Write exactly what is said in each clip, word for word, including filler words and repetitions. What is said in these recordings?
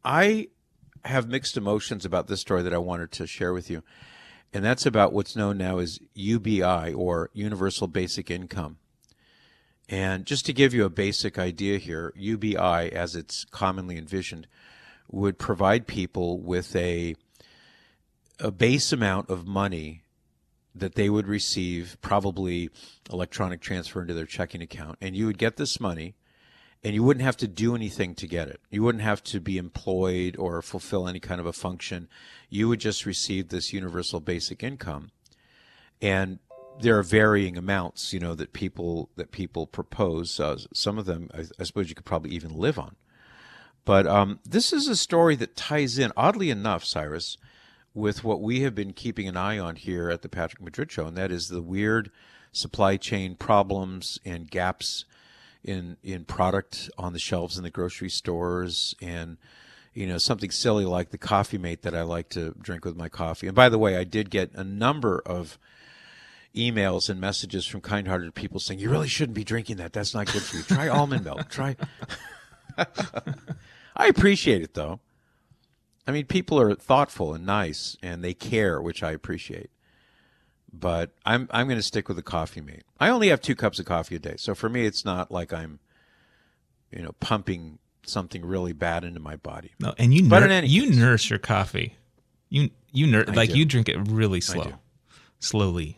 I have mixed emotions about this story that I wanted to share with you, and that's about what's known now as U B I, or Universal Basic Income. And just to give you a basic idea here, U B I, as it's commonly envisioned, would provide people with a a base amount of money that they would receive, probably electronic transfer into their checking account. And you would get this money, and you wouldn't have to do anything to get it. You wouldn't have to be employed or fulfill any kind of a function. You would just receive this universal basic income. And there are varying amounts, you know, that people that people propose. Uh, some of them, I, I suppose, you could probably even live on. But um, this is a story that ties in, oddly enough, Cyrus, with what we have been keeping an eye on here at the Patrick Madrid Show, and that is the weird supply chain problems and gaps in in product on the shelves in the grocery stores, and you know, something silly like the Coffee Mate that I like to drink with my coffee. And by the way, I did get a number of emails and messages from kind-hearted people saying, you really shouldn't be drinking that. That's not good for you. Try almond milk. Try. I appreciate it, though. I mean, people are thoughtful and nice, and they care, which I appreciate. But I'm I'm going to stick with the Coffee Mate. I only have two cups of coffee a day, so for me, it's not like I'm, you know, pumping something really bad into my body. No, and you but nur- in any you case, nurse your coffee. You you nur- like do. you drink it really I slow, do. slowly.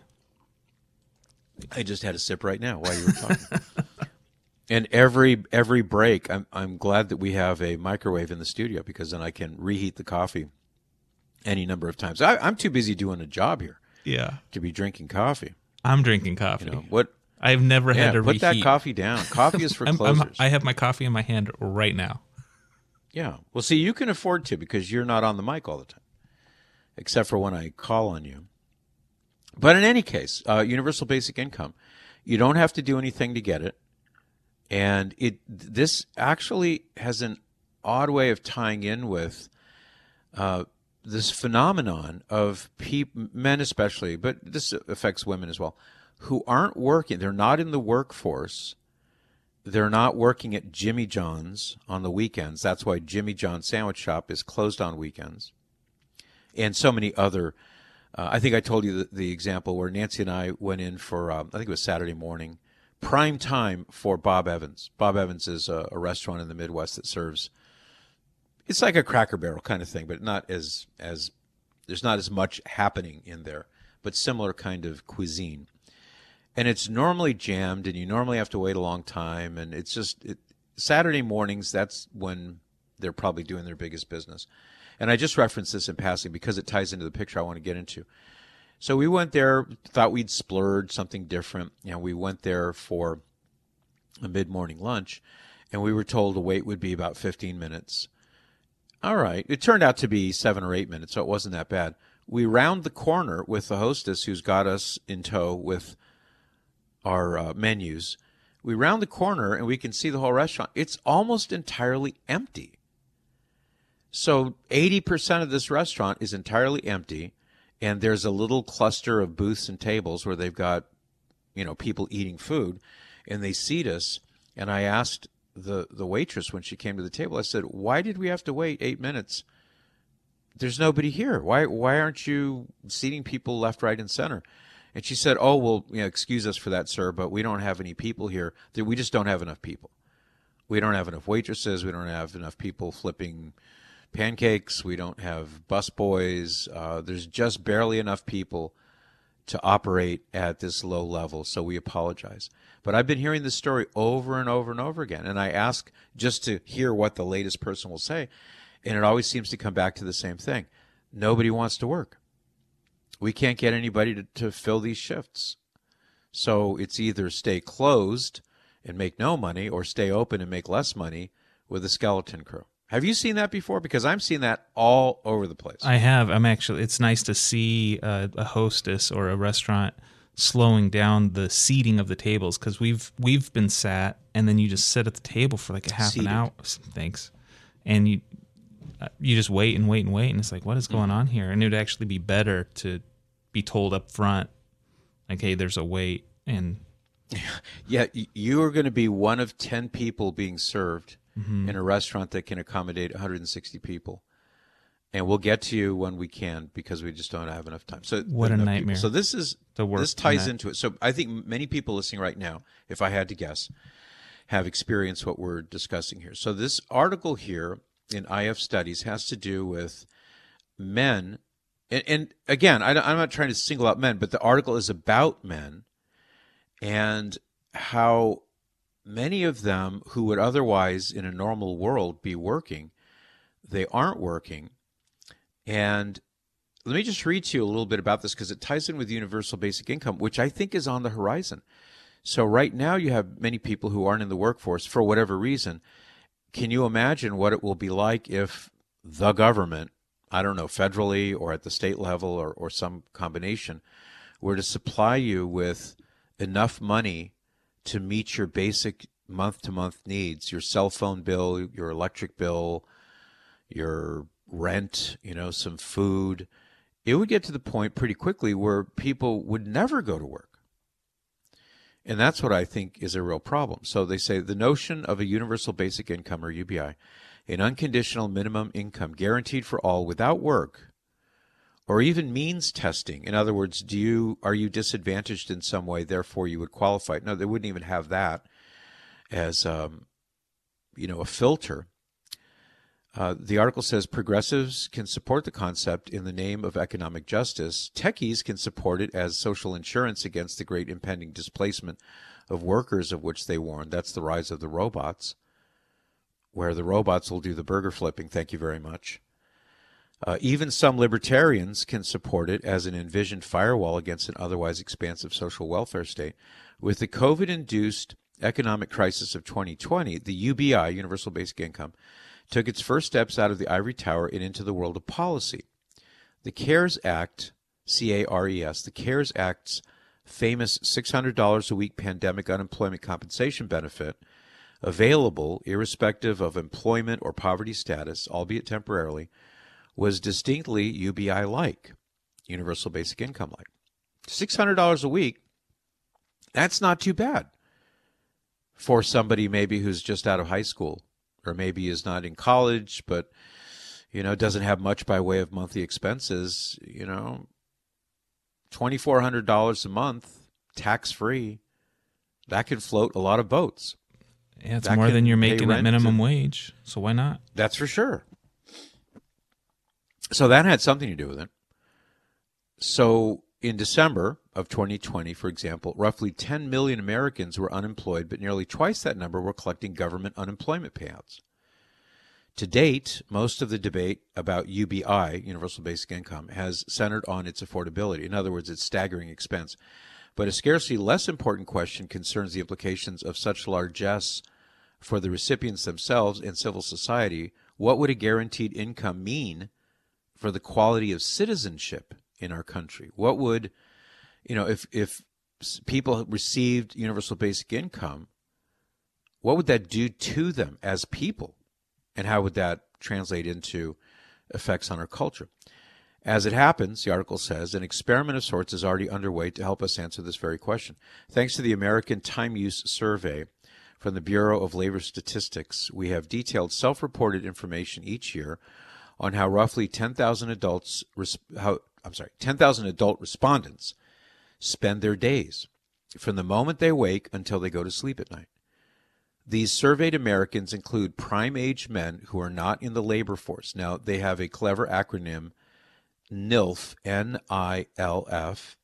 I just had a sip right now while you were talking. And every every break, I'm I'm glad that we have a microwave in the studio, because then I can reheat the coffee any number of times. I, I'm too busy doing a job here Yeah, to be drinking coffee. I'm drinking coffee. You know what? I've never Yeah, had to put reheat. that coffee down. Coffee is for I'm, closers. I'm, I have my coffee in my hand right now. Yeah. Well, see, you can afford to, because you're not on the mic all the time, except for when I call on you. But in any case, uh, universal basic income, you don't have to do anything to get it. And it this actually has an odd way of tying in with uh, this phenomenon of peop- men especially, but this affects women as well, who aren't working. They're not in the workforce. They're not working at Jimmy John's on the weekends. That's why Jimmy John's Sandwich Shop is closed on weekends. And so many other, uh, I think I told you the, the example where Nancy and I went in for, um, I think it was Saturday morning, prime time for Bob Evans. Bob Evans is a, a restaurant in the Midwest that serves, it's like a Cracker Barrel kind of thing, but not as, as there's not as much happening in there, but similar kind of cuisine. And it's normally jammed, and you normally have to wait a long time, and it's just, it, Saturday mornings, that's when they're probably doing their biggest business. And I just referenced this in passing because it ties into the picture I want to get into. So we went there, thought we'd splurge something different. You know, we went there for a mid-morning lunch, and we were told the wait would be about fifteen minutes. All right. It turned out to be seven or eight minutes, so it wasn't that bad. We round the corner with the hostess who's got us in tow with our uh, menus. We round the corner, and we can see the whole restaurant. It's almost entirely empty. So eighty percent of this restaurant is entirely empty. And there's a little cluster of booths and tables where they've got, you know, people eating food, and they seat us. And I asked the, the waitress when she came to the table, I said, why did we have to wait eight minutes? There's nobody here. Why why aren't you seating people left, right, and center? And she said, oh, well, you know, excuse us for that, sir, but we don't have any people here. We just don't have enough people. We don't have enough waitresses. We don't have enough people flipping pancakes. We don't have busboys. Uh, there's just barely enough people to operate at this low level, so we apologize. But I've been hearing this story over and over and over again, and I ask just to hear what the latest person will say, and it always seems to come back to the same thing. Nobody wants to work. We can't get anybody to, to fill these shifts. So it's either stay closed and make no money, or stay open and make less money with a skeleton crew. Have you seen that before? Because I'm seeing that all over the place. I have. I'm actually. It's nice to see a, a hostess or a restaurant slowing down the seating of the tables, because we've we've been sat, and then you just sit at the table for like a half Seated. an hour. Thanks, and you you just wait and wait and wait, and it's like, what is going on here? And it would actually be better to be told up front, like, hey, there's a wait, and yeah, you are going to be one of ten people being served mm-hmm. in a restaurant that can accommodate one hundred sixty people. And we'll get to you when we can because we just don't have enough time. So what a nightmare. People. So this is the work this ties in into it. So I think many people listening right now, if I had to guess, have experienced what we're discussing here. So this article here in I F Studies has to do with men. And, and again, I, I'm not trying to single out men, but the article is about men and how many of them who would otherwise in a normal world be working, they aren't working. And let me just read to you a little bit about this because it ties in with universal basic income, which I think is on the horizon. So right now you have many people who aren't in the workforce for whatever reason. Can you imagine what it will be like if the government, I don't know, federally or at the state level or, or some combination, were to supply you with enough money to meet your basic month-to-month needs, your cell phone bill, your electric bill, your rent, you know, some food. It would get to the point pretty quickly where people would never go to work. And that's what I think is a real problem. So they say the notion of a universal basic income, or U B I, an unconditional minimum income guaranteed for all without work, or even means testing. In other words, do you are you disadvantaged in some way, therefore you would qualify? No, they wouldn't even have that as um, you know, a filter. Uh, the article says progressives can support the concept in the name of economic justice. Techies can support it as social insurance against the great impending displacement of workers of which they warn. That's the rise of the robots, where the robots will do the burger flipping. Thank you very much. Uh, even some libertarians can support it as an envisioned firewall against an otherwise expansive social welfare state. With the COVID-induced economic crisis of twenty twenty, the U B I, Universal Basic Income, took its first steps out of the ivory tower and into the world of policy. The CARES Act, C A R E S, the CARES Act's famous six hundred dollars a week pandemic unemployment compensation benefit, available irrespective of employment or poverty status, albeit temporarily, was distinctly U B I-like, Universal Basic Income-like. six hundred dollars a week, that's not too bad for somebody maybe who's just out of high school, or maybe is not in college, but, you know, doesn't have much by way of monthly expenses. You know, two thousand four hundred dollars a month, tax-free, that could float a lot of boats. Yeah, it's that more than you're making at minimum and, wage, so why not? That's for sure. So that had something to do with it. So in December of twenty twenty, for example, roughly ten million Americans were unemployed, but nearly twice that number were collecting government unemployment payouts. To date, most of the debate about U B I, Universal Basic Income, has centered on its affordability. In other words, its staggering expense. But a scarcely less important question concerns the implications of such largesse for the recipients themselves and civil society. What would a guaranteed income mean for the quality of citizenship in our country? What would, you know, if if people received universal basic income, what would that do to them as people? And how would that translate into effects on our culture? As it happens, the article says, an experiment of sorts is already underway to help us answer this very question. Thanks to the American Time Use Survey from the Bureau of Labor Statistics, we have detailed self-reported information each year on how roughly ten thousand adults, how, I'm sorry, ten thousand adult respondents spend their days from the moment they wake until they go to sleep at night. These surveyed Americans include prime-age men who are not in the labor force. Now, they have a clever acronym, N I L F, N I L F,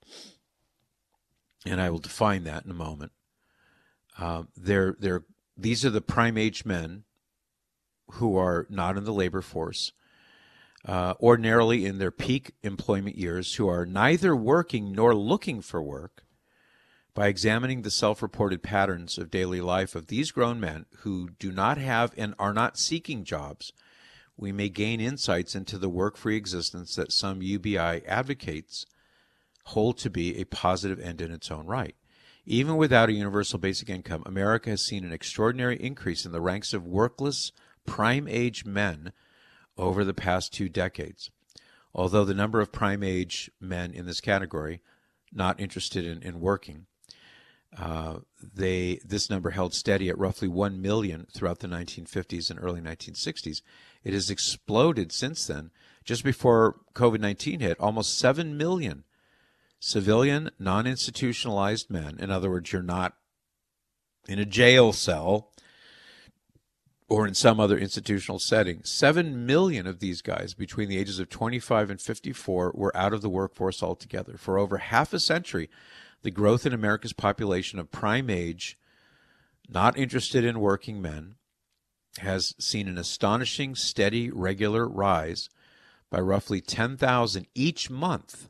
and I will define that in a moment. Uh, they're, they're, these are the prime-age men who are not in the labor force, Uh, ordinarily in their peak employment years, who are neither working nor looking for work. By examining the self-reported patterns of daily life of these grown men who do not have and are not seeking jobs, we may gain insights into the work-free existence that some U B I advocates hold to be a positive end in its own right. Even without a universal basic income, America has seen an extraordinary increase in the ranks of workless prime-age men over the past two decades. Although the number of prime-age men in this category not interested in, in working Uh, they this number held steady at roughly one million throughout the nineteen fifties and early nineteen sixties. It has exploded since then. Just before COVID nineteen hit, almost seven million civilian, non-institutionalized men, in other words, you're not in a jail cell or in some other institutional setting, seven million of these guys between the ages of twenty-five and fifty-four were out of the workforce altogether. For over half a century, the growth in America's population of prime age, not interested in working men, has seen an astonishing, steady, regular rise by roughly ten thousand each month,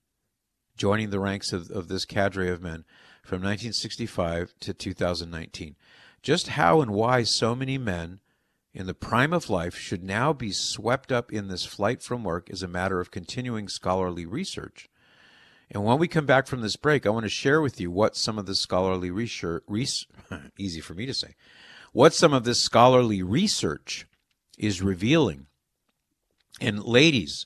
joining the ranks of, of this cadre of men from nineteen sixty-five to two thousand nineteen. Just how and why so many men in the prime of life should now be swept up in this flight from work is a matter of continuing scholarly research. And when we come back from this break, I want to share with you what some of this scholarly research, res- easy for me to say, what some of this scholarly research is revealing. And ladies,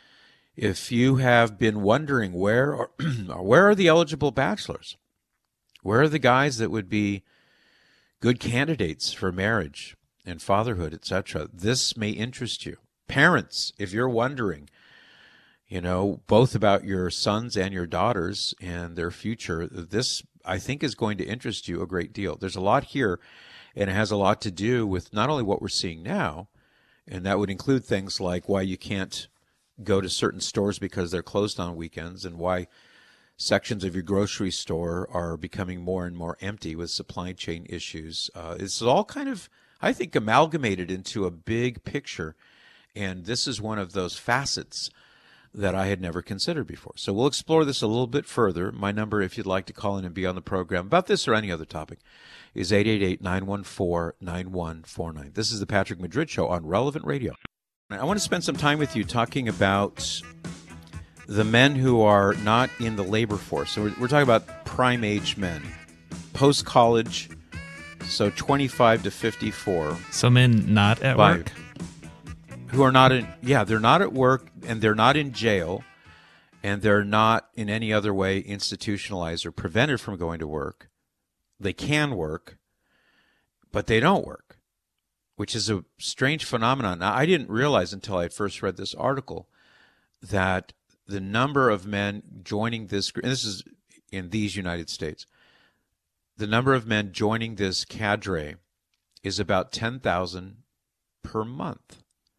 if you have been wondering where are, where are the eligible bachelors, where are the guys that would be good candidates for marriage and fatherhood, et cetera, this may interest you. Parents, if you're wondering, you know, both about your sons and your daughters and their future, this, I think, is going to interest you a great deal. There's a lot here, and it has a lot to do with not only what we're seeing now, and that would include things like why you can't go to certain stores because they're closed on weekends, and why sections of your grocery store are becoming more and more empty with supply chain issues. Uh, it's all kind of, I think, amalgamated into a big picture, and this is one of those facets that I had never considered before. So we'll explore this a little bit further. My number, if you'd like to call in and be on the program about this or any other topic, is eight eight eight, nine one four, nine one four nine. This is the Patrick Madrid Show on Relevant Radio. I want to spend some time with you talking about the men who are not in the labor force. So we're, we're talking about prime age men, post-college, so twenty-five to fifty-four. So men not at Five. work? Who are not in, yeah, they're not at work, and they're not in jail, and they're not in any other way institutionalized or prevented from going to work. They can work, but they don't work, which is a strange phenomenon. Now, I didn't realize until I had first read this article that the number of men joining this group, and this is in these United States, the number of men joining this cadre is about ten thousand per month.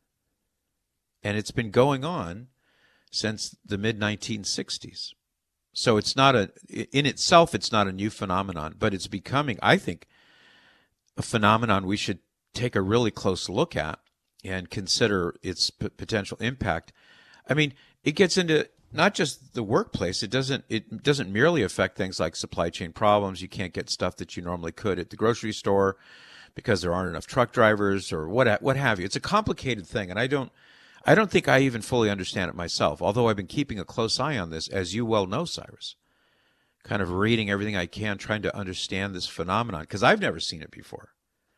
And it's been going on since the mid nineteen sixties. So it's not a, in itself, it's not a new phenomenon, but it's becoming, I think, a phenomenon we should take a really close look at and consider its p- potential impact. I mean, it gets into not just the workplace. It doesn't, it doesn't merely affect things like supply chain problems. You can't get stuff that you normally could at the grocery store because there aren't enough truck drivers or what, what have you. It's a complicated thing, and I don't, I don't think I even fully understand it myself, although I've been keeping a close eye on this, as you well know, Cyrus, kind of reading everything I can, trying to understand this phenomenon, because I've never seen it before.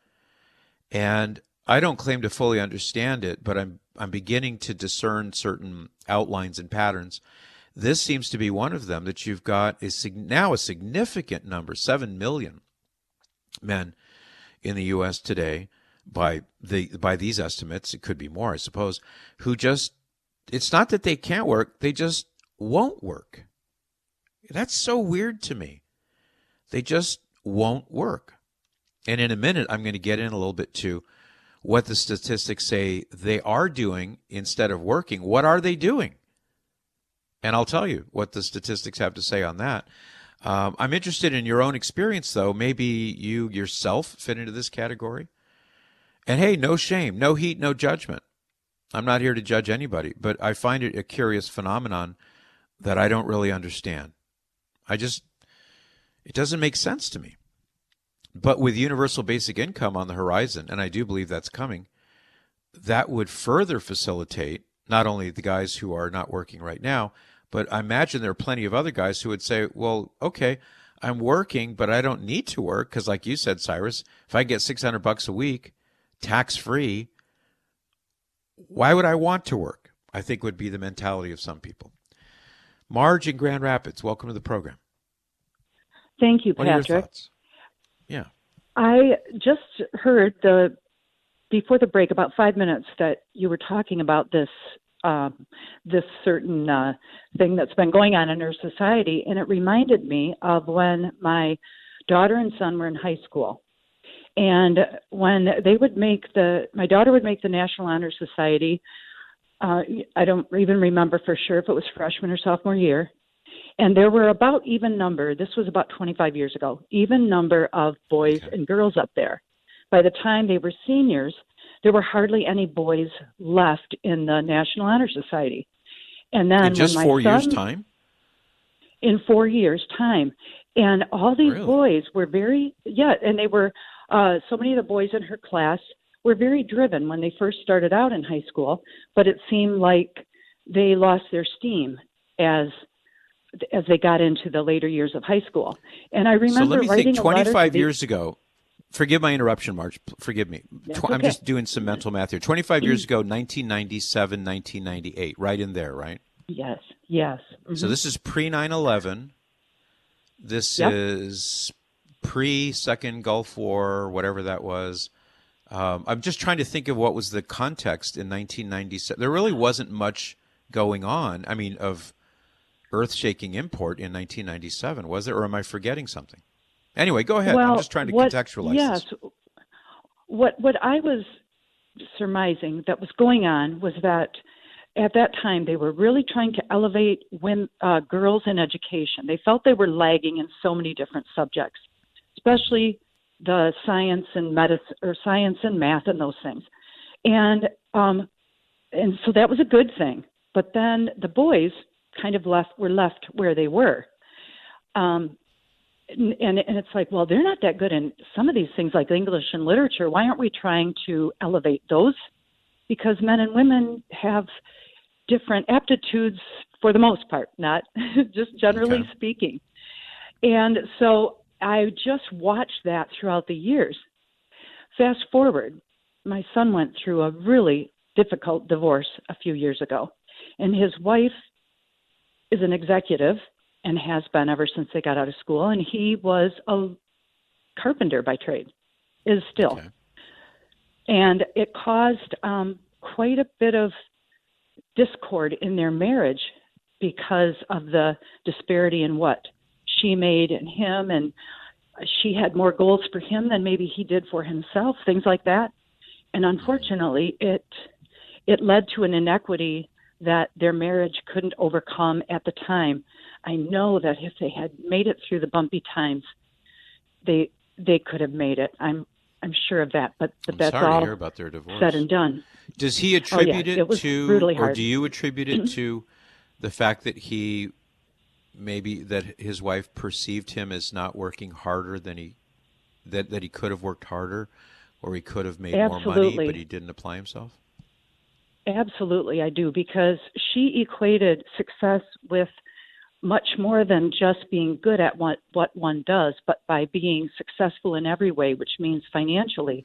And I don't claim to fully understand it, but I'm I'm beginning to discern certain outlines and patterns. This seems to be one of them, that you've got a, now a significant number, seven million men in the U S today, by the by these estimates, it could be more, I suppose, who just, it's not that they can't work, they just won't work. That's so weird to me. They just won't work. And in a minute, I'm going to get in a little bit to what the statistics say they are doing instead of working. What are they doing? And I'll tell you what the statistics have to say on that. Um, I'm interested in your own experience, though. Maybe you yourself fit into this category. And hey, no shame, no heat, no judgment. I'm not here to judge anybody, but I find it a curious phenomenon that I don't really understand. I just, it doesn't make sense to me. But with universal basic income on the horizon, and I do believe that's coming, that would further facilitate not only the guys who are not working right now, but I imagine there are plenty of other guys who would say, well, okay, I'm working, but I don't need to work because, like you said, Cyrus, if I get six hundred bucks a week, tax-free, why would I want to work? I think would be the mentality of some people. Marge in Grand Rapids, welcome to the program. Thank you, What are your Patrick. thoughts? Yeah. I just heard the before the break about five minutes that you were talking about this um, this certain uh, thing that's been going on in our society, and it reminded me of when my daughter and son were in high school. And when they would make the, my daughter would make the National Honor Society. Uh, I don't even remember for sure if it was freshman or sophomore year. And there were about even number, this was about twenty-five years ago, even number of boys Okay. and girls up there. By the time they were seniors, there were hardly any boys left in the National Honor Society. And then In just when my four son, years' time? in four years' time. And all these Really? boys were very, yeah, and they were, uh, so many of the boys in her class were very driven when they first started out in high school, but it seemed like they lost their steam as as they got into the later years of high school. And I remember So let me writing think, a letter to twenty-five the, years ago, forgive my interruption, Marge, p- forgive me. That's Tw- I'm okay. just doing some mental math here. twenty-five years ago, nineteen ninety-seven, nineteen ninety-eight, right in there, right? Yes, yes. So Mhm. this is pre nine eleven. This Yep. is pre-second Gulf War, whatever that was. Um, I'm just trying to think of what was the context in nineteen ninety-seven. There really wasn't much going on, I mean, of earth-shaking import in nineteen ninety-seven, was there? Or am I forgetting something? Anyway, go ahead. Well, I'm just trying to what, contextualize yes, this. What what I was surmising that was going on was that at that time they were really trying to elevate women, uh, girls in education. They felt they were lagging in so many different subjects, especially the science and medicine or science and math and those things. And um, and so that was a good thing. But then the boys kind of left were left where they were. Um, and, and and it's like, well, they're not that good in some of these things like English and literature. Why aren't we trying to elevate those? Because men and women have different aptitudes for the most part, not just generally Okay. speaking. And so I just watched that throughout the years. Fast forward, my son went through a really difficult divorce a few years ago, and his wife is an executive and has been ever since they got out of school, and he was a carpenter by trade, is still. Okay. And it caused um, quite a bit of discord in their marriage because of the disparity in what she made and him, and she had more goals for him than maybe he did for himself, things like that. And unfortunately, it it led to an inequity that their marriage couldn't overcome at the time. I know that if they had made it through the bumpy times, they they could have made it. I'm I'm sure of that. But, but I'm that's sorry all to hear about their divorce. said and done. Does he attribute Oh, yeah, it, it was to, brutally or hard. do you attribute it to the fact that he maybe that his wife perceived him as not working harder than he that that he could have worked harder, or he could have made more money, Absolutely. but he didn't apply himself? Absolutely, I do, because she equated success with much more than just being good at what, what one does, but by being successful in every way, which means financially.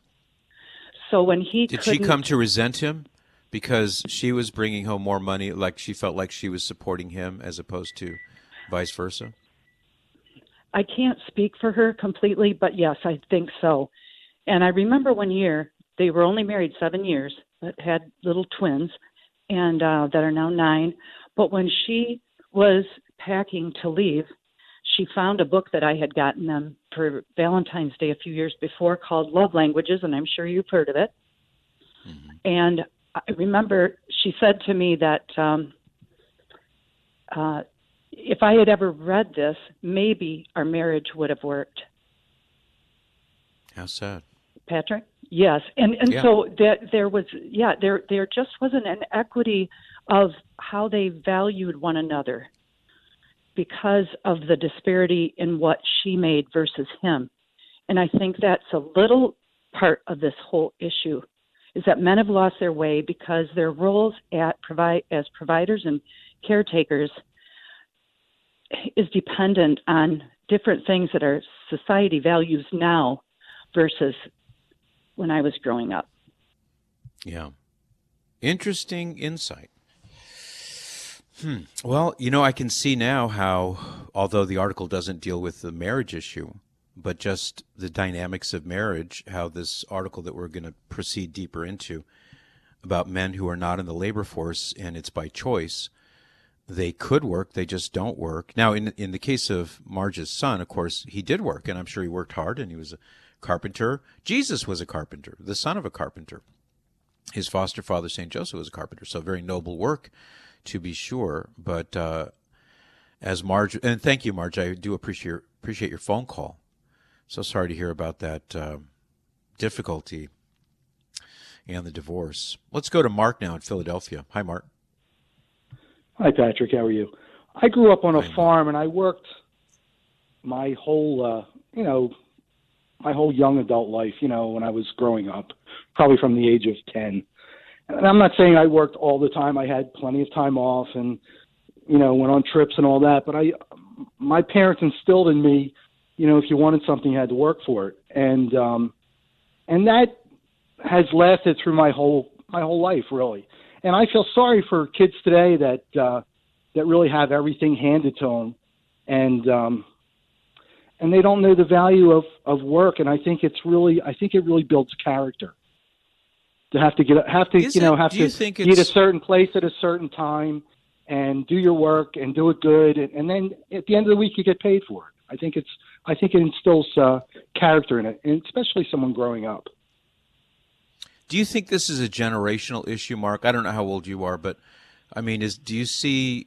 So when he Did she couldn't- come to resent him because she was bringing home more money, like she felt like she was supporting him as opposed to vice versa? I can't speak for her completely, but yes, I think so. And I remember one year, they were only married seven years, but had little twins, and uh, that are now nine. But when she was packing to leave, she found a book that I had gotten them for Valentine's Day a few years before called Love Languages, and I'm sure you've heard of it. Mm-hmm. And I remember she said to me that um, uh, if I had ever read this, maybe our marriage would have worked. How sad. Patrick? Yes. And and Yeah. so that there was yeah, there there just wasn't an equity of how they valued one another because of the disparity in what she made versus him. And I think that's a little part of this whole issue is that men have lost their way because their roles at provide as providers and caretakers is dependent on different things that our society values now versus when I was growing up. Yeah. Interesting insight. Hmm. Well, you know, I can see now how, although the article doesn't deal with the marriage issue, but just the dynamics of marriage, how this article that we're going to proceed deeper into about men who are not in the labor force and it's by choice, they could work, they just don't work. Now, in in the case of Marge's son, of course, he did work, and I'm sure he worked hard, and he was a carpenter. Jesus was a carpenter, the son of a carpenter. His foster father, Saint Joseph, was a carpenter, so very noble work, to be sure. But uh, as Marge, and thank you, Marge, I do appreciate appreciate your phone call. So sorry to hear about that uh, difficulty and the divorce. Let's go to Mark now in Philadelphia. Hi, Mark. Hi, Patrick. How are you? I grew up on a farm, and I worked my whole, uh, you know, my whole young adult life, you know, when I was growing up, probably from the age of ten. And I'm not saying I worked all the time. I had plenty of time off and, you know, went on trips and all that. But I, my parents instilled in me, you know, if you wanted something, you had to work for it. And, um, and that has lasted through my whole, my whole life, really. And I feel sorry for kids today that uh, that really have everything handed to them, and um, and they don't know the value of, of work. And I think it's really, I think it really builds character. To have to get, have to, Is you know, it, have do to you think be at a it's, certain place at a certain time, and do your work and do it good, and, and then at the end of the week you get paid for it. I think it's, I think it instills uh, character in it, and especially someone growing up. do you think this is a generational issue, Mark? I don't know how old you are, but I mean, is do you see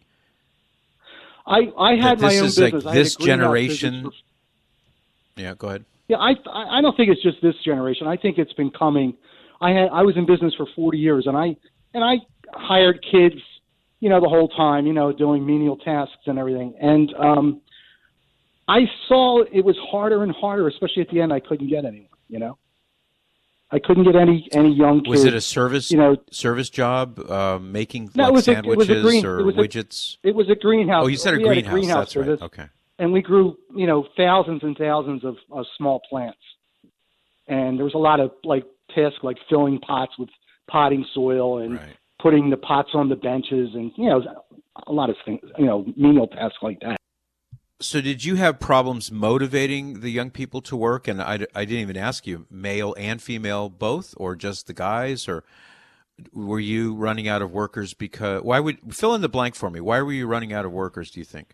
I, I had that my this own is like business. I had a this greenhouse generation? business for- Yeah, go ahead. Yeah, I I don't think it's just this generation. I think it's been coming. I had I was in business for forty years, and I and I hired kids, you know, the whole time, you know, doing menial tasks and everything. And um, I saw it was harder and harder, especially at the end. I couldn't get anyone, you know. I couldn't get any any young kids. Was it a service, you know, service job, uh, making No, like it was a- it was a sandwiches green- or it was a- widgets? It was a greenhouse. Oh, you said a We had greenhouse. greenhouse That's for right. this. Okay. And we grew, you know, thousands and thousands of, of small plants. And there was a lot of like tasks like filling pots with potting soil and Right. putting the pots on the benches and, you know, a lot of things, you know, menial tasks like that. So did you have problems motivating the young people to work? And I, I didn't even ask you, male and female both, or just the guys? Or were you running out of workers because – why would – fill in the blank for me. Why were you running out of workers, do you think?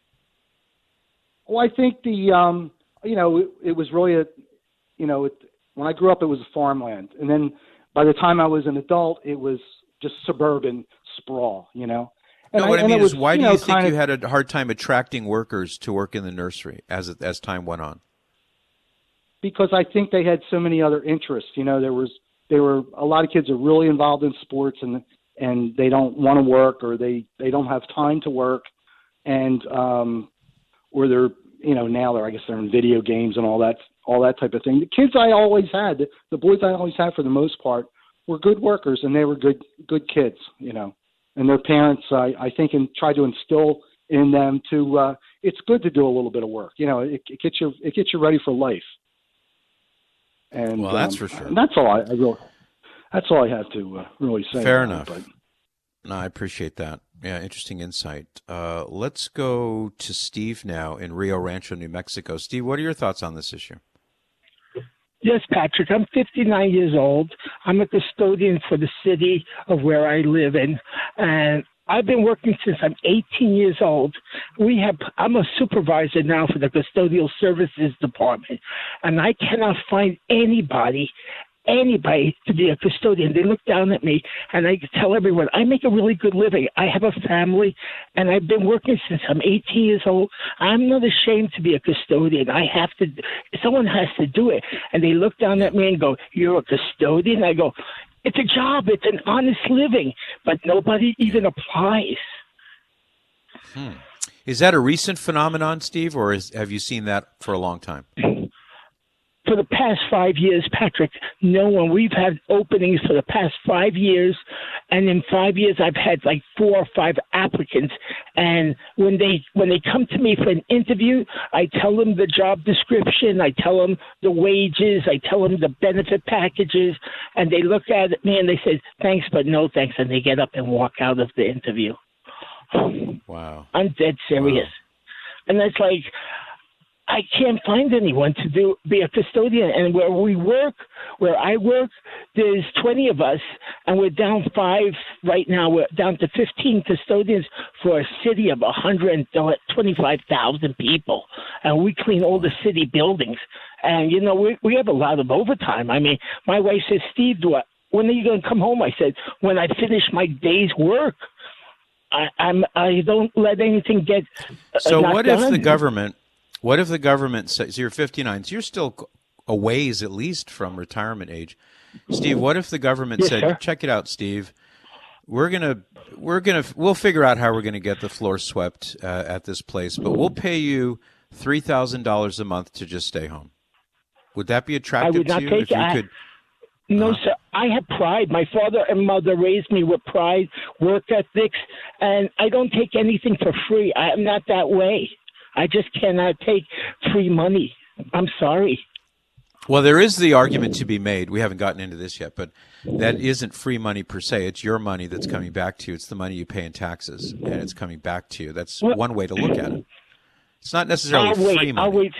Well, I think the, um, you know, it, it was really a, you know, it, when I grew up, it was farmland. And then by the time I was an adult, it was just suburban sprawl, you know. And no, what I, I and mean it was, is why you do know, you think kind you of, had a hard time attracting workers to work in the nursery as as time went on? Because I think they had so many other interests. You know, there was there were a lot of kids are really involved in sports and and they don't want to work or they, they don't have time to work, and um, or they're you know now they're I guess they're in video games and all that all that type of thing. The kids I always had, the, the boys I always had for the most part, were good workers and they were good good kids. You know. And their parents, I, I think, and try to instill in them to uh, it's good to do a little bit of work. You know, it, it gets you it gets you ready for life. And Well, that's um, for sure. and that's all I, I really, that's all I have to uh, really say. Fair about enough. it, No, I appreciate that. Yeah, interesting insight. Uh, let's go to Steve now in Rio Rancho, New Mexico. Steve, what are your thoughts on this issue? Yes, Patrick. I'm fifty-nine years old. I'm a custodian for the city of where I live in, and I've been working since I'm eighteen years old. We have. I'm a supervisor now for the custodial services department, and I cannot find anybody. anybody to be a custodian. They look down at me, and I tell everyone, I make a really good living. I have a family, and I've been working since I'm eighteen years old. I'm not ashamed to be a custodian. I have to, someone has to do it. And they look down at me and go, you're a custodian? I go, it's a job. It's an honest living. But nobody even applies. Hmm. Is that a recent phenomenon, Steve, or is, have you seen that for a long time? For the past five years, Patrick, no one. We've had openings for the past five years, and in five years, I've had like four or five applicants. And when they when they come to me for an interview, I tell them the job description, I tell them the wages, I tell them the benefit packages, and they look at me and they say, "Thanks, but no thanks," and they get up and walk out of the interview. Wow. I'm dead serious. Wow. And it's like, I can't find anyone to do be a custodian. And where we work, where I work, there's twenty of us, and we're down five right now. We're down to fifteen custodians for a city of one hundred twenty-five thousand people. And we clean all the city buildings. And, you know, we, we have a lot of overtime. I mean, my wife says, Steve, do I, when are you going to come home? I said, when I finish my day's work. I, I'm, I don't let anything get uh, So not what done. if the government... What if the government says, so you're fifty-nine, so you're still a ways at least from retirement age. Steve, what if the government yes, said, sir. check it out, Steve, we're going to, we're going to, we'll figure out how we're going to get the floor swept uh, at this place, but we'll pay you three thousand dollars a month to just stay home. Would that be attractive I would not to you? take If you it. could, No, uh-huh. sir. I have pride. My father and mother raised me with pride, work ethics, and I don't take anything for free. I am not that way. I just cannot take free money. I'm sorry. Well, there is the argument to be made. We haven't gotten into this yet, but that isn't free money per se. It's your money that's coming back to you. It's the money you pay in taxes, and it's coming back to you. That's well, one way to look at it. It's not necessarily I'll free wait. money. I'll wait.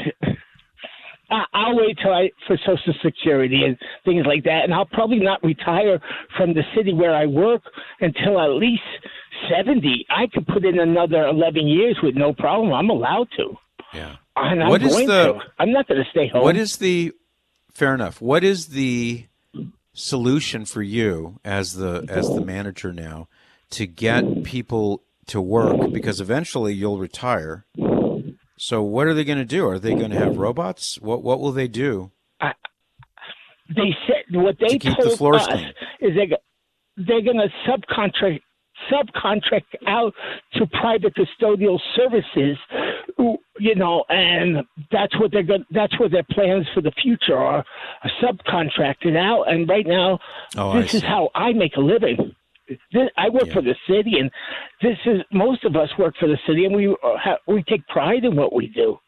I'll wait till I for Social Security and things like that, and I'll probably not retire from the city where I work until at least seventy. I could put in another eleven years with no problem. I'm allowed to. Yeah. And I'm What is going the? to. I'm not going to stay home. What is the? Fair enough. What is the solution for you as the as the manager now to get people to work? Because eventually you'll retire. So what are they going to do? Are they going to have robots? What what will they do? I, they said what they To keep the told floors us clean. is they they're going to subcontract subcontract out to private custodial services, you know, and that's what they're going. That's what their plans for the future are, are subcontracted out. And right now, Oh, this I is see. how I make a living. This, I work Yeah. for the city, and this is most of us work for the city, and we uh, ha, we take pride in what we do.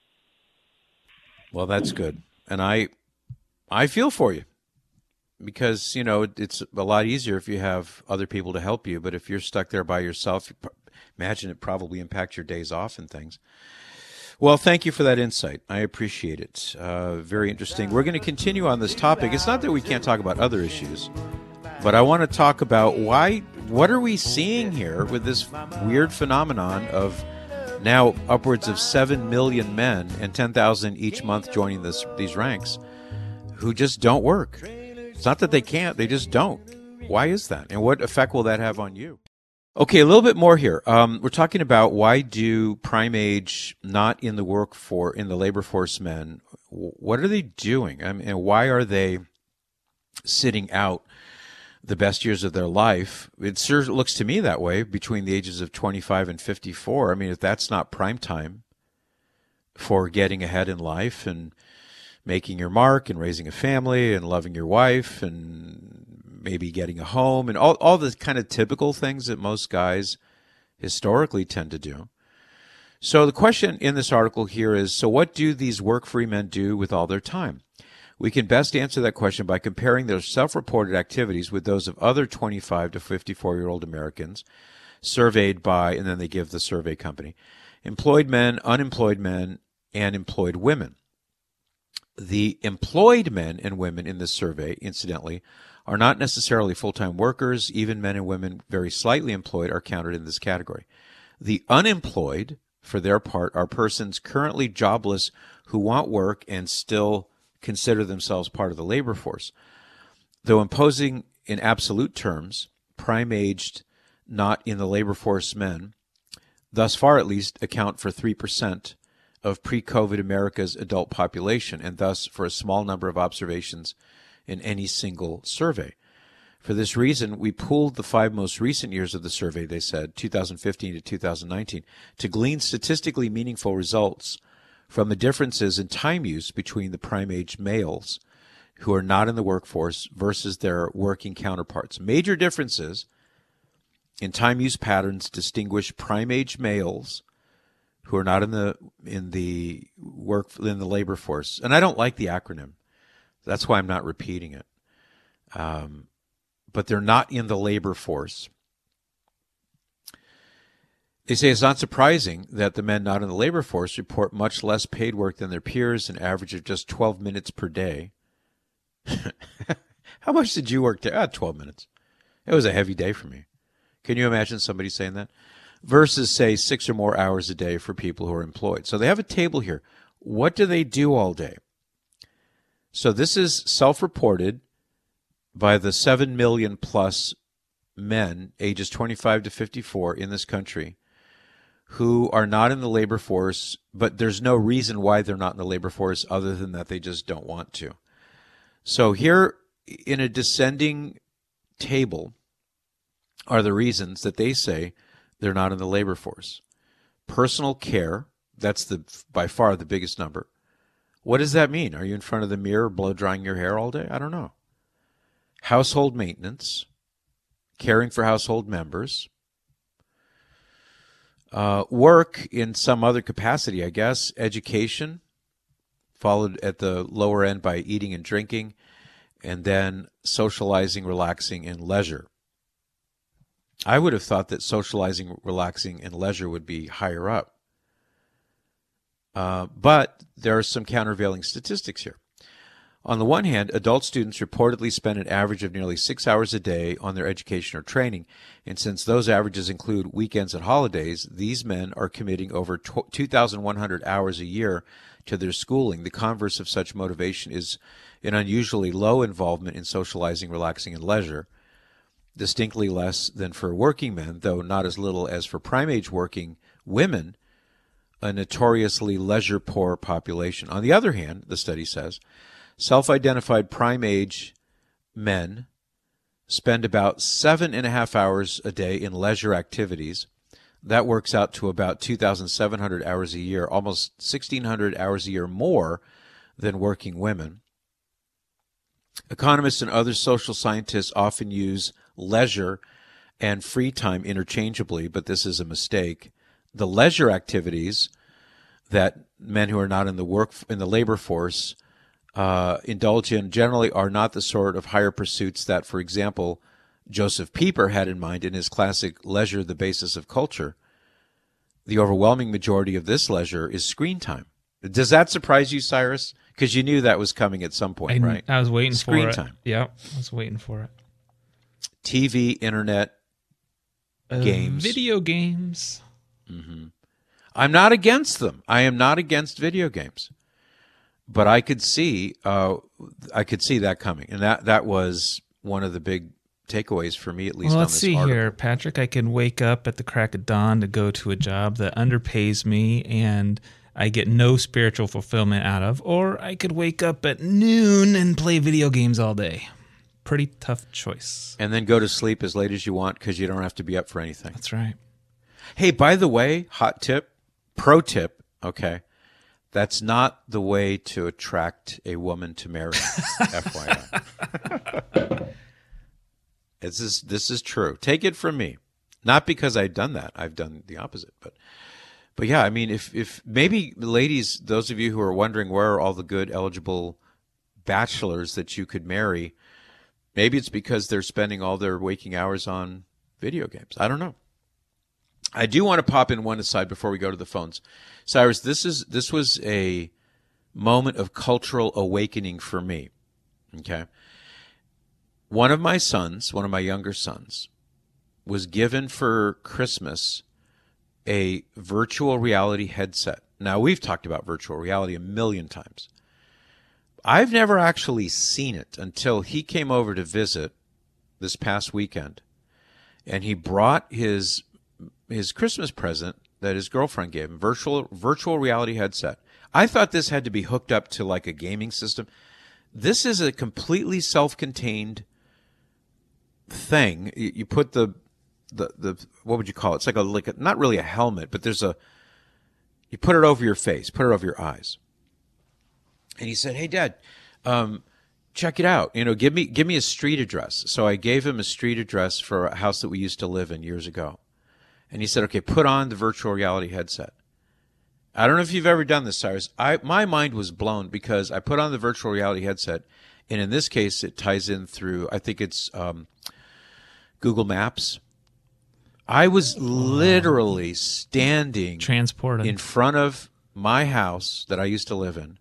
Well, that's good, and I I feel for you because you know it's a lot easier if you have other people to help you. But if you're stuck there by yourself, you imagine it probably impacts your days off and things. Well, thank you for that insight. I appreciate it. Uh, very interesting. We're going to continue on this topic. It's not that we can't talk about other issues, but I want to talk about why. What are we seeing here with this weird phenomenon of now upwards of seven million men and ten thousand each month joining this, these ranks who just don't work? It's not that they can't, they just don't. Why is that? And what effect will that have on you? Okay, a little bit more here. Um, we're talking about why do prime age not in the work for in the labor force men? What are they doing? I mean, and why are they sitting out the best years of their life? It sure looks to me that way between the ages of twenty-five and fifty-four. I mean, if that's not prime time for getting ahead in life and making your mark and raising a family and loving your wife and maybe getting a home and all, all the kind of typical things that most guys historically tend to do. So the question in this article here is, so what do these work-free men do with all their time? We can best answer that question by comparing their self-reported activities with those of other twenty-five to fifty-four-year-old Americans surveyed by, and then they give the survey company, employed men, unemployed men, and employed women. The employed men and women in this survey, incidentally, are not necessarily full-time workers. Even men and women very slightly employed are counted in this category. The unemployed, for their part, are persons currently jobless who want work and still consider themselves part of the labor force. Though imposing in absolute terms, prime-aged, not in the labor force men, thus far at least, account for three percent of pre-COVID America's adult population, and thus for a small number of observations in any single survey. For this reason, we pooled the five most recent years of the survey, they said, two thousand fifteen to two thousand nineteen, to glean statistically meaningful results from the differences in time use between the prime-age males who are not in the workforce versus their working counterparts. Major differences in time use patterns distinguish prime-age males who are not in the in the work in the labor force. And I don't like the acronym. That's why I'm not repeating it. Um, but they're not in the labor force. They say it's not surprising that the men not in the labor force report much less paid work than their peers, an average of just twelve minutes per day. How much did you work there? Ah, twelve minutes. It was a heavy day for me. Can you imagine somebody saying that? Versus, say, six or more hours a day for people who are employed. So they have a table here. What do they do all day? So this is self-reported by the seven million plus men ages twenty-five to fifty-four in this country who are not in the labor force, but there's no reason why they're not in the labor force other than that they just don't want to. So here in a descending table are the reasons that they say they're not in the labor force. Personal care, that's the by far the biggest number. What does that mean? Are you in front of the mirror blow drying your hair all day? I don't know. Household maintenance, caring for household members, uh, work in some other capacity, I guess, education, followed at the lower end by eating and drinking, and then socializing, relaxing, and leisure. I would have thought that socializing, relaxing, and leisure would be higher up. Uh, but there are some countervailing statistics here. On the one hand, adult students reportedly spend an average of nearly six hours a day on their education or training, and since those averages include weekends and holidays, these men are committing over two thousand one hundred hours a year to their schooling. The converse of such motivation is an unusually low involvement in socializing, relaxing, and leisure, distinctly less than for working men, though not as little as for prime-age working women, a notoriously leisure-poor population. On the other hand, the study says, self-identified prime-age men spend about seven and a half hours a day in leisure activities. That works out to about two thousand seven hundred hours a year, almost sixteen hundred hours a year more than working women. Economists and other social scientists often use leisure and free time interchangeably, but this is a mistake. The leisure activities that men who are not in the work in the labor force uh, indulge in generally are not the sort of higher pursuits that, for example, Joseph Pieper had in mind in his classic Leisure, the Basis of Culture. The overwhelming majority of this leisure is screen time. Does that surprise you, Cyrus? Because you knew that was coming at some point, I, right? I was waiting screen for it. time. Yeah, I was waiting for it. T V, internet, Uh, games. Video games. Mm-hmm. I'm not against them. I am not against video games. But I could see uh, I could see that coming. And that, that was one of the big takeaways for me, at least Well, on let's this see article. here, Patrick. I can wake up at the crack of dawn to go to a job that underpays me and I get no spiritual fulfillment out of, or I could wake up at noon and play video games all day. Pretty tough choice. And then go to sleep as late as you want because you don't have to be up for anything. That's right. Hey, by the way, hot tip, pro tip, okay, that's not the way to attract a woman to marry, F Y I. This is, this is true. Take it from me. Not because I've done that. I've done the opposite. But, but yeah, I mean, if, if maybe, ladies, those of you who are wondering where are all the good, eligible bachelors that you could marry, maybe it's because they're spending all their waking hours on video games. I don't know. I do want to pop in one aside before we go to the phones. Cyrus, this is this was a moment of cultural awakening for me. Okay. One of my sons, one of my younger sons, was given for Christmas a virtual reality headset. Now, we've talked about virtual reality a million times. I've never actually seen it until he came over to visit this past weekend, and he brought his his Christmas present that his girlfriend gave him, virtual virtual reality headset. I thought this had to be hooked up to like a gaming system. This is a completely self-contained thing. You, you put the, the the what would you call it? It's like a like a, not really a helmet, but there's a you put it over your face, put it over your eyes. And he said, "Hey, Dad, um, check it out. You know, give me give me a street address." So I gave him a street address for a house that we used to live in years ago. And he said, "Okay, put on the virtual reality headset." I don't know if you've ever done this, Cyrus. I my mind was blown because I put on the virtual reality headset, and in this case, it ties in through, I think it's um, Google Maps. I was literally standing Transported. in front of my house that I used to live in.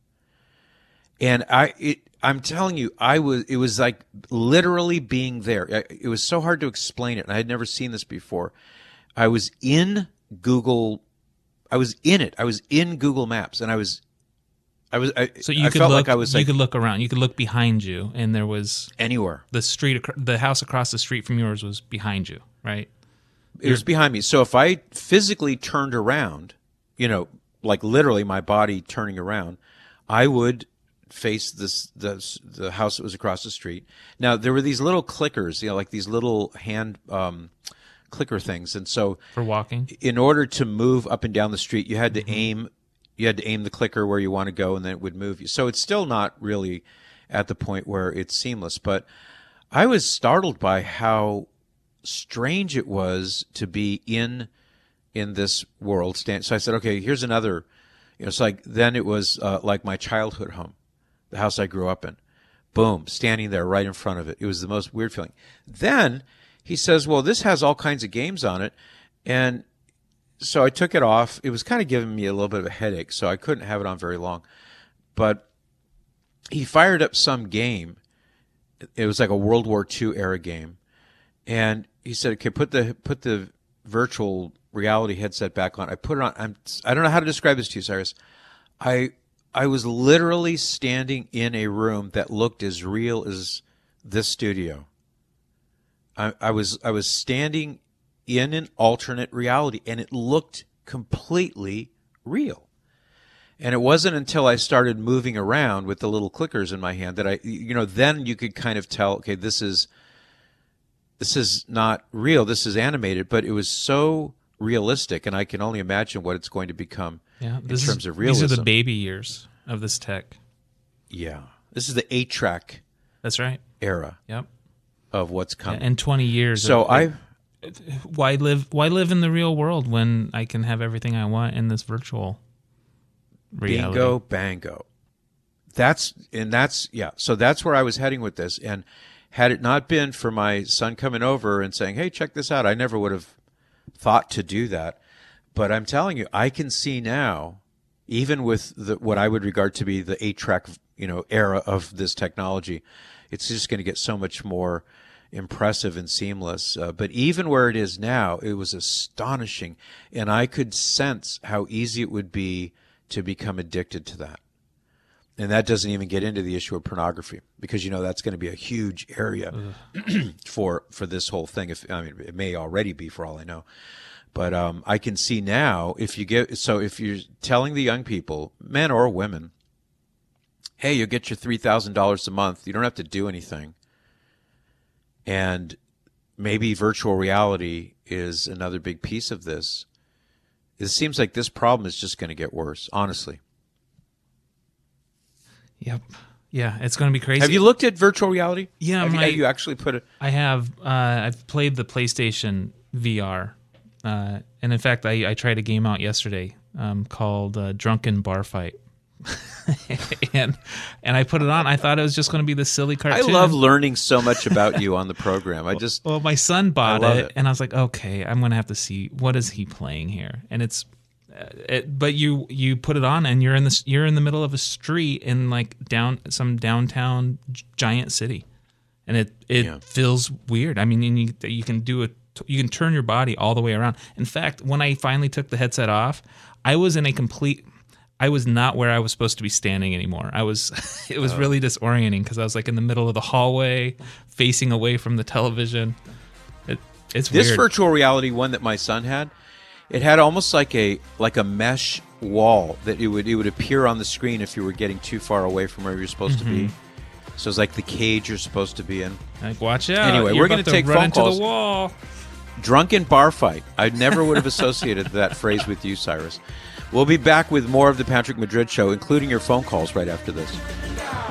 And I, it, I'm telling you, I was, it was like literally being there. It was so hard to explain it. And I had never seen this before. I was in Google, I was in it. I was in Google Maps, and I was, I was, I, So you I could felt look. like I was you like could look around. You could look behind you, and there was anywhere. the street. ac- The house across the street from yours was behind you, right? It was behind me. So if I physically turned around, you know, like literally my body turning around, I would face this the the house that was across the street. Now there were these little clickers, you know, like these little hand um, clicker things, and so For walking. in order to move up and down the street, you had to aim. You had to aim the clicker where you want to go, and then it would move you. So it's still not really at the point where it's seamless. But I was startled by how strange it was to be in in this world. So I said, okay, here's another. You know, it's like then it was uh, like my childhood home, the house I grew up in. Boom, standing there right in front of it. It was the most weird feeling. Then he says, well, this has all kinds of games on it, and so I took it off. It was kind of giving me a little bit of a headache, so I couldn't have it on very long. But he fired up some game. It was like a World War Two era game. And he said, okay, put the put the virtual reality headset back on. I put it on. I'm, I don't know how to describe this to you, Cyrus. I I was literally standing in a room that looked as real as this studio. I, I was I was standing in an alternate reality, and it looked completely real. And it wasn't until I started moving around with the little clickers in my hand that I, you know, then you could kind of tell, okay, this is this is not real, this is animated, but it was so realistic, and I can only imagine what it's going to become Yeah, in this terms is, of realism. These are the baby years of this tech. Yeah. This is the eight-track That's right. era Yep. of what's coming. And twenty years. so of, I... why live? Why live in the real world when I can have everything I want in this virtual reality? Bingo, bango. That's and that's yeah. So that's where I was heading with this. And had it not been for my son coming over and saying, "Hey, check this out," I never would have thought to do that. But I'm telling you, I can see now, even with the, what I would regard to be the eight-track, you know, era of this technology, it's just going to get so much more impressive and seamless. Uh, but even where it is now, it was astonishing, and I could sense how easy it would be to become addicted to that. And that doesn't even get into the issue of pornography, because you know that's going to be a huge area for for this whole thing. If I mean, it may already be, for all I know. But um, I can see now, if you get so if you're telling the young people, men or women, hey, you'll get your three thousand dollars a month. You don't have to do anything. And maybe virtual reality is another big piece of this. It seems like this problem is just going to get worse, honestly. Yep. Yeah, it's going to be crazy. Have you looked at virtual reality? Yeah, have, my, you, have you actually put it? I have. Uh, I've played the PlayStation V R, uh, and in fact, I, I tried a game out yesterday um, called uh, Drunken Bar Fight. and and I put it on. I thought it was just going to be this silly I cartoon. love learning so much about you on the program. I just Well, my son bought I love it, it. and I was like, okay, I'm going to have to see what is he playing here. And it's, uh, it, but you you put it on, and you're in this you're in the middle of a street in like down some downtown g- giant city, and it it Yeah. feels weird. I mean, and you you can do it. You can turn your body all the way around. In fact, when I finally took the headset off, I was in a complete. I was not where I was supposed to be standing anymore. I was, it was really disorienting because I was like in the middle of the hallway, facing away from the television. It, it's this weird. virtual reality one that my son had, it had almost like a like a mesh wall that it would it would appear on the screen if you were getting too far away from where you're supposed to be. So it's like the cage you're supposed to be in. Like, watch out! Anyway, You're we're gonna about to take run phone into calls. the wall. Drunken bar fight. I never would have associated that phrase with you, Cyrus. We'll be back with more of the Patrick Madrid Show, including your phone calls right after this.